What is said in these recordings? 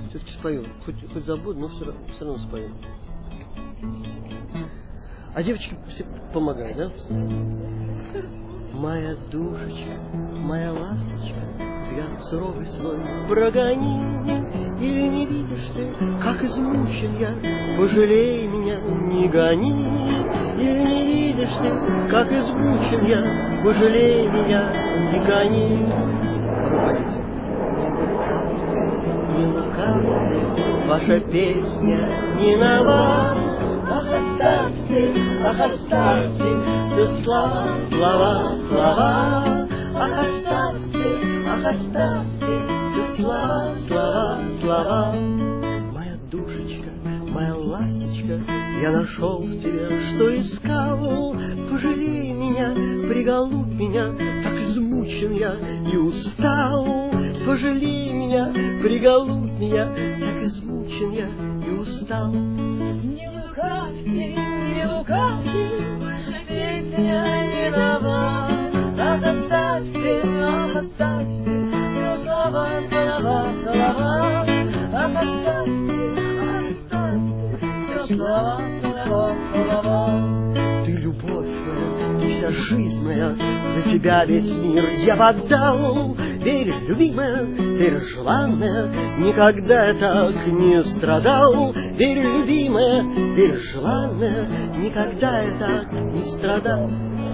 Все-таки спою. Хоть забуду, но все равно спою. А девочки все помогают, да? Моя душечка, моя ласточка, взгляд суровый свой прогони. Или не видишь ты, как измучен я, пожалей меня, не гони. Или не видишь ты, как измучен я, пожалей меня, не гони. Не лукавьте, ваша песня не нова. Ах, оставьте все слова. Ах, оставьте все слова. Моя душечка, моя ласточка, я нашел в тебе, что искал. Пожалей меня, приголубь меня, так измучен я и устал. Пожалей меня, приголубь меня, так измучен я и устал. Не лукавьте, ваша песня не нова. Ах, оставьте все слова. Ах, оставьте все слова. Ты любовь моя, ты вся жизнь моя, за тебя весь мир я отдал. Верь, любимая, верь, желанная, никогда я так не страдал. Верь, любимая, верь, желанная, никогда я так не страдал.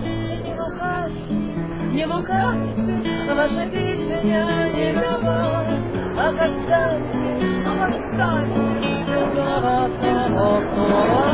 Не лукавьте, ваша песня не нова. Ах, оставьте все слова.